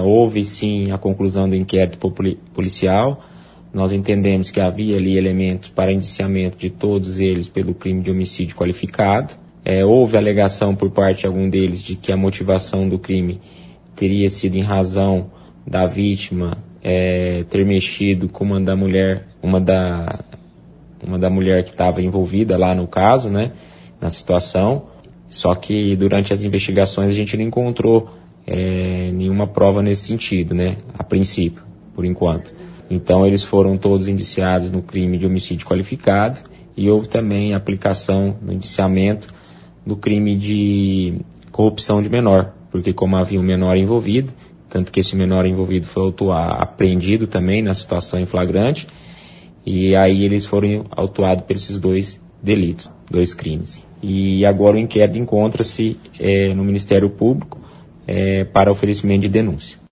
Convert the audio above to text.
Houve sim a conclusão do inquérito policial. Nós entendemos que havia ali elementos para indiciamento de todos eles pelo crime de homicídio qualificado. Houve alegação por parte de algum deles de que a motivação do crime teria sido em razão da vítima ter mexido com uma da mulher que estava envolvida lá no caso, né, na situação. Só que durante as investigações a gente não encontrou nenhuma prova nesse sentido, né, a princípio, por enquanto. Então eles foram todos indiciados no crime de homicídio qualificado e houve também a aplicação no indiciamento do crime de corrupção de menor, porque como havia um menor envolvido, tanto que esse menor envolvido foi apreendido também na situação em flagrante, e aí eles foram autuados por esses 2 delitos, 2 crimes. E agora o inquérito encontra-se no Ministério Público para oferecimento de denúncia.